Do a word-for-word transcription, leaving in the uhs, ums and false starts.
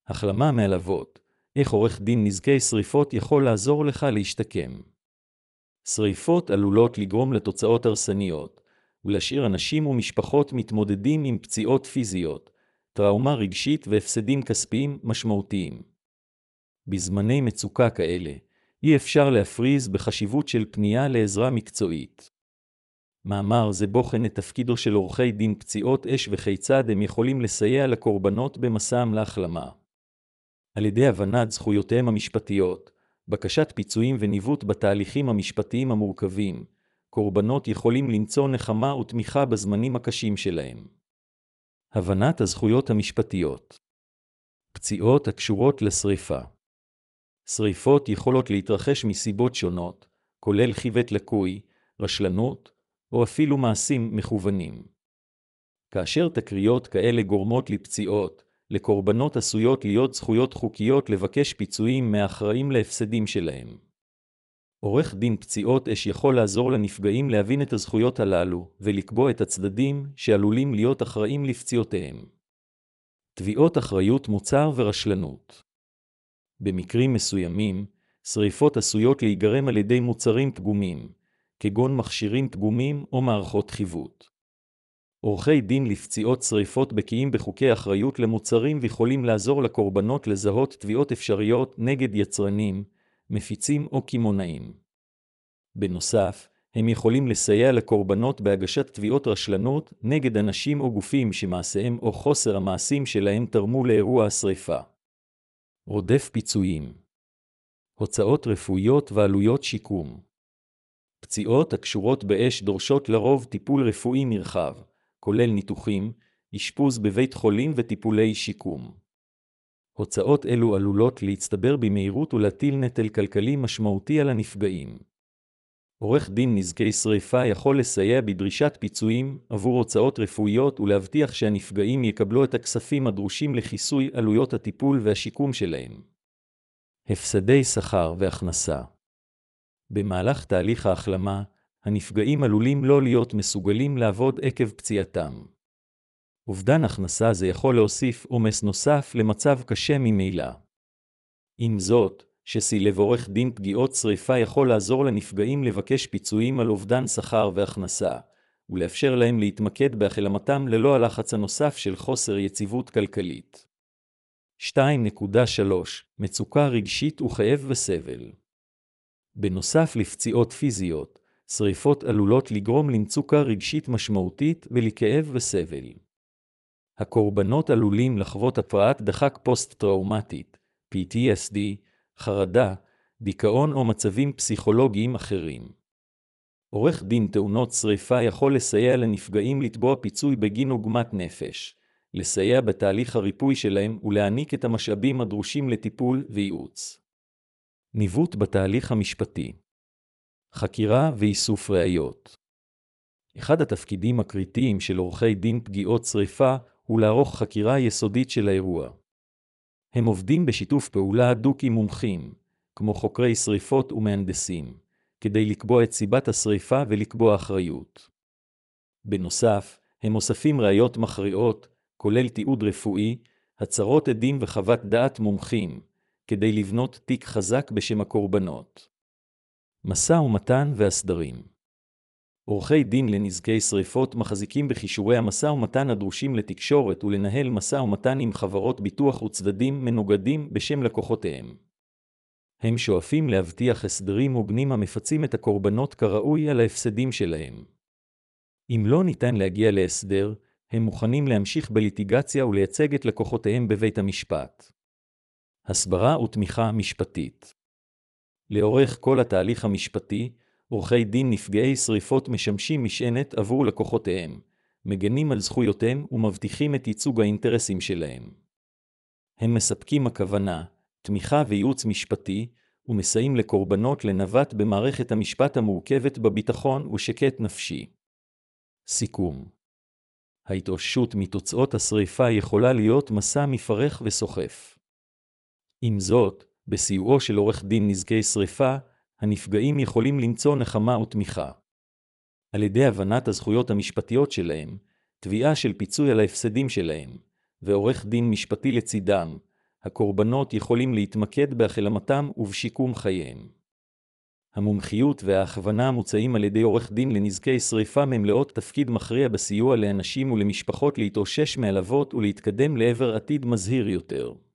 החלמה מהלוות, איך עורך דין נזקי שריפות יכול לעזור לך להשתקם. שריפות עלולות לגרום לתוצאות הרסניות, ולהשאיר אנשים ומשפחות מתמודדים עם פציעות פיזיות, טראומה רגשית והפסדים כספיים משמעותיים. בזמני מצוקה כאלה, אי אפשר להפריז בחשיבות של פנייה לעזרה מקצועית. מאמר זה בוחן את תפקידו של עורכי דין פציעות אש וכיצד הם יכולים לסייע לקורבנות במסעם להחלמה. על ידי הבנת זכויותיהם המשפטיות, בקשת פיצויים וניווט בתהליכים המשפטיים המורכבים, קורבנות יכולים למצוא נחמה ותמיכה בזמנים הקשים שלהם. הבנת הזכויות המשפטיות. פציעות הקשורות לשריפה. שריפות יכולות להתרחש מסיבות שונות, כולל חיבט לקוי, רשלנות, או אפילו מעשים מכוונים. כאשר תקריות כאלה גורמות לפציעות, לקורבנות עשויות להיות זכויות חוקיות לבקש פיצויים מהאחראים להפסדים שלהם. עורך דין פציעות אש יכול לעזור לנפגעים להבין את הזכויות הללו ולקבוע את הצדדים שעלולים להיות אחראים לפציעותיהם. תביעות אחריות מוצר ורשלנות. במקרים מסוימים, שריפות עשויות להיגרם על ידי מוצרים פגומים, כגון מכשירים פגומים או מערכות חיווט. עורכי דין לפציעות שריפות בקיאים בחוקי אחריות למוצרים ויכולים לעזור לקורבנות לזהות תביעות אפשריות נגד יצרנים, מפיצים או קמעונאים. בנוסף, הם יכולים לסייע לקורבנות בהגשת תביעות רשלנות נגד אנשים או גופים שמעשיהם או חוסר המעשים שלהם תרמו לאירוע השריפה. רודף פיצויים. הוצאות רפואיות ועלויות שיקום. פציעות הקשורות באש דורשות לרוב טיפול רפואי נרחב, כולל ניתוחים, אשפוז בבית חולים וטיפולי שיקום. הוצאות אלו עלולות להצטבר במהירות ולהטיל נטל כלכלי משמעותי על הנפגעים. עורך דין נזקי שריפה יכול לסייע בדרישת פיצויים עבור הוצאות רפואיות ולהבטיח שהנפגעים יקבלו את הכספים הדרושים לכיסוי עלויות הטיפול והשיקום שלהם. הפסדי שכר והכנסה. במהלך תהליך ההחלמה, הנפגעים עלולים לא להיות מסוגלים לעבוד עקב פציעתם. אובדן הכנסה זה יכול להוסיף עומס נוסף למצב קשה ממילא. עם זאת, שסירב עורך דין פגיעות שריפה יכול לעזור לנפגעים לבקש פיצויים על אובדן שכר והכנסה, ולאפשר להם להתמקד בהחלמתם ללא הלחץ הנוסף של חוסר יציבות כלכלית. שתיים נקודה שלוש מצוקה רגשית וכאב וסבל. בנוסף לפציעות פיזיות, שריפות עלולות לגרום למצוקה רגשית משמעותית ולכאב וסבל. הקורבנות עלולים לחוות הפרעת דחק פוסט-טראומטית, פי טי אס די, חרדה, דיכאון או מצבים פסיכולוגיים אחרים. עורך דין תאונות שריפה יכול לסייע לנפגעים לתבוע פיצוי בגין עוגמת נפש, לסייע בתהליך הריפוי שלהם ולהעניק את המשאבים הדרושים לטיפול וייעוץ. ניווט בתהליך המשפטי. חקירה ואיסוף ראיות. אחד התפקידים הקריטיים של עורכי דין פגיעות שריפה הוא לערוך חקירה יסודית של האירוע. הם עובדים בשיתוף פעולה הדוק עם מומחים, כמו חוקרי שריפות ומהנדסים, כדי לקבוע את סיבת השריפה ולקבוע אחריות. בנוסף, הם אוספים ראיות מכריעות, כולל תיעוד רפואי, הצהרות עדים וחוות דעת מומחים, כדי לבנות תיק חזק בשם הקורבנות. משא ומתן והסדרים. עורכי דין לנזקי שריפות מחזיקים בכישורי המשא ומתן הדרושים לתקשורת ולנהל משא ומתן עם חברות ביטוח וצדדים מנוגדים בשם לקוחותיהם. הם שואפים להבטיח הסדרים הוגנים המפצים את הקורבנות כראוי על ההפסדים שלהם. אם לא ניתן להגיע להסדר, הם מוכנים להמשיך בליטיגציה ולייצג את לקוחותיהם בבית המשפט. הסברה ותמיכה משפטית. לאורך כל התהליך המשפטי, עורכי דין נפגעי שריפות משמשים משענת עבור לקוחותיהם, מגנים על זכויותיהם ומבטיחים את ייצוג האינטרסים שלהם. הם מספקים הכוונה, תמיכה וייעוץ משפטי, ומסייעים לקורבנות לנווט במערכת המשפט המורכבת בביטחון ושקט נפשי. סיכום. ההתאוששות מתוצאות השריפה יכולה להיות מסע מפרך וסוחף. עם זאת, בסיועו של עורך דין נזקי שריפה, הנפגעים יכולים למצוא נחמה ותמיכה. על ידי הבנת הזכויות המשפטיות שלהם, תביעה של פיצוי על ההפסדים שלהם, ועורך דין משפטי לצידם, הקורבנות יכולים להתמקד בהחלמתם ובשיקום חייהם. המומחיות וההכוונה המוצעים על ידי עורך דין לנזקי שריפה ממלאות תפקיד מכריע בסיוע לאנשים ולמשפחות להתאושש מהלוות ולהתקדם לעבר עתיד מזהיר יותר.